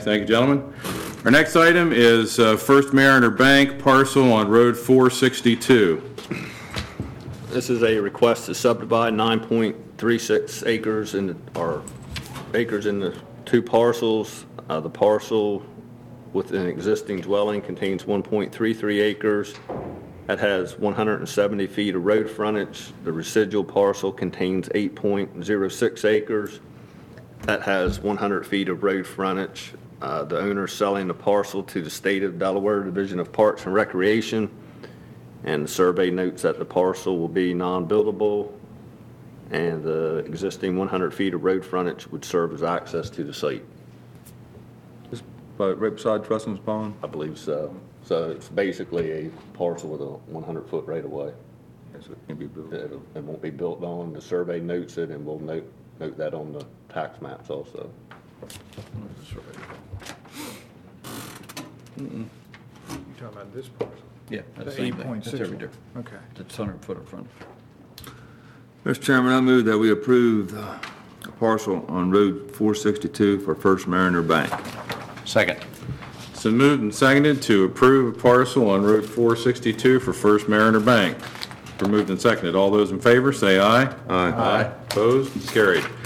Thank you, gentlemen. Our next item is First Mariner Bank parcel on Road 462. This is a request to subdivide 9.36 acres in the two parcels. The parcel with an existing dwelling contains 1.33 acres. That has 170 feet of road frontage. The residual parcel contains 8.06 acres. That has 100 feet of road frontage. The owner is selling the parcel to the State of Delaware Division of Parks and Recreation, and the survey notes that the parcel will be non-buildable, and the existing 100 feet of road frontage would serve as access to the site. Right beside Trustman's Pond? I believe so. So it's basically a parcel with a 100-foot right-of-way. Yes, it can be built. It won't be built on. The survey notes it, and we'll note that on the tax maps also. You're talking about this parcel? Yeah, The that's the same thing. 8.6. That's every different. Okay. It's 100-foot up front. Mr. Chairman, I move that we approve a parcel on Road 462 for First Mariner Bank. Second. So moved and seconded to approve a parcel on Road 462 for First Mariner Bank. For moved and seconded. All those in favor, say aye. Aye. Opposed? Carried.